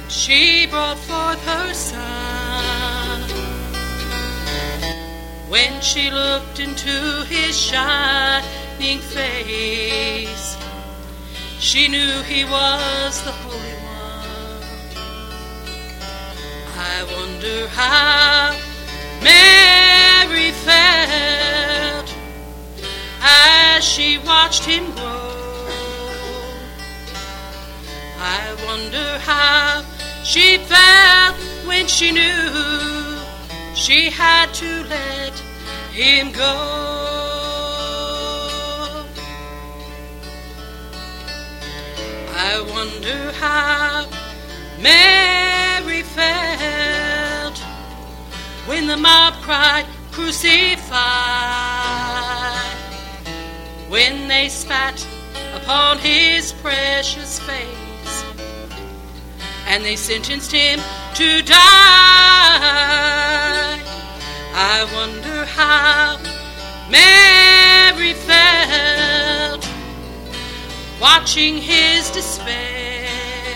she brought forth her son. When she looked into his shining face, she knew he was the Holy One. I wonder how Mary felt as she watched him grow. I wonder how she felt when she knew she had to let him go. I wonder how Mary felt when the mob cried, "Crucify!" when they spat upon his precious face and they sentenced him to die. I wonder how Mary felt watching his despair.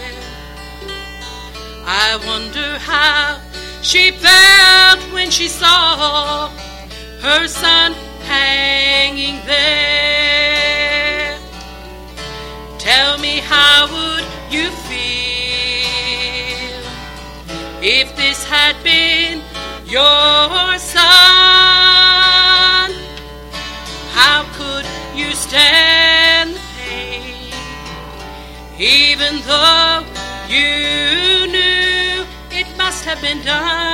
I wonder how she felt when she saw her son hanging there. Tell me, how would you feel if this had been your son? How could you stand the pain, even though you knew it must have been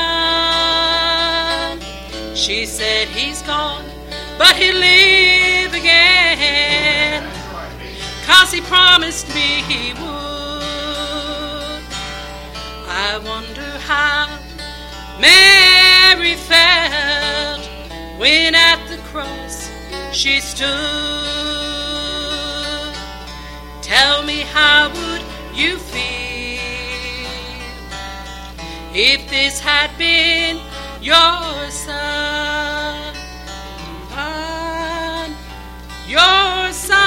done? She said, "He's gone, but he'll live again, 'cause he promised me he would." I wonder how Mary felt when at the cross she stood. Tell me, how would you feel if this had been your son? Your son.